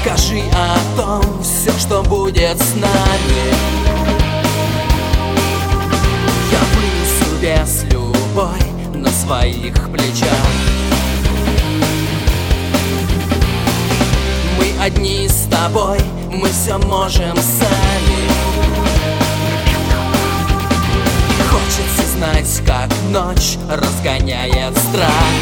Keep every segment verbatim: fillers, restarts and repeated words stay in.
Скажи о том, все, что будет с нами. Я вынесу вес любой на своих плечах. Мы одни с тобой, мы все можем сами. Хочется знать, как ночь разгоняет страх.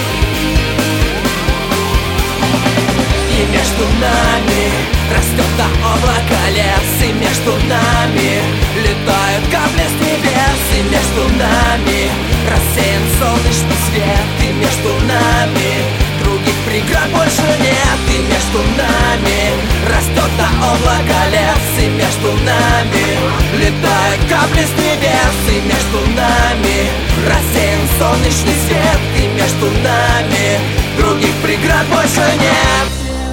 И между нами растет до облака лес, и между нами летают капли с небес, и между нами рассеян солнечный свет, и между нами других преград больше нет, и между нами растет до облака лес, и между нами летают капли с небес, и между нами рассеян солнечный свет, и между нами других преград больше нет.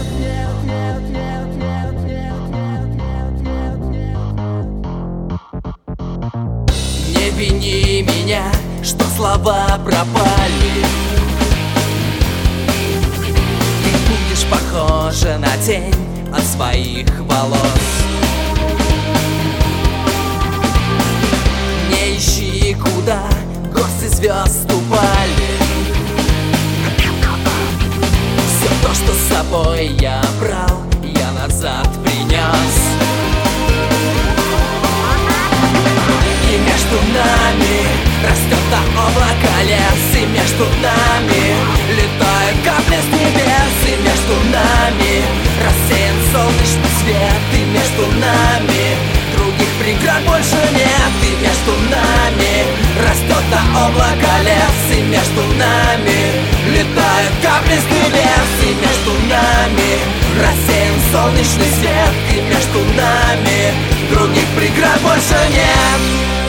Не вини меня, что слова пропали. Ты будешь похожа на тень от своих волос. Не ищи, куда горсти звезд упали. Все то, что с собой я брал, я назад принес. И между нами растет до облака лес, и между нами летают капли с небес, и между нами рассеян солнечный свет, и между нами других преград больше нет, и между нами растет до облака лес, и между нами летают капли с небес, и между нами рассеян солнечный свет, и между нами других преград больше нет.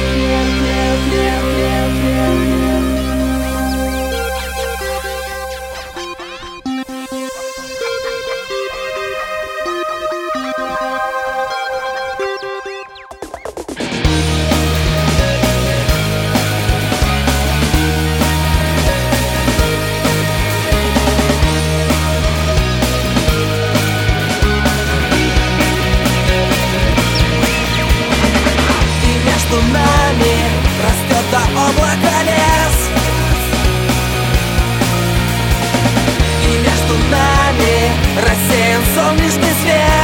Между нами растет до облака лес, и между нами рассеян солнечный свет.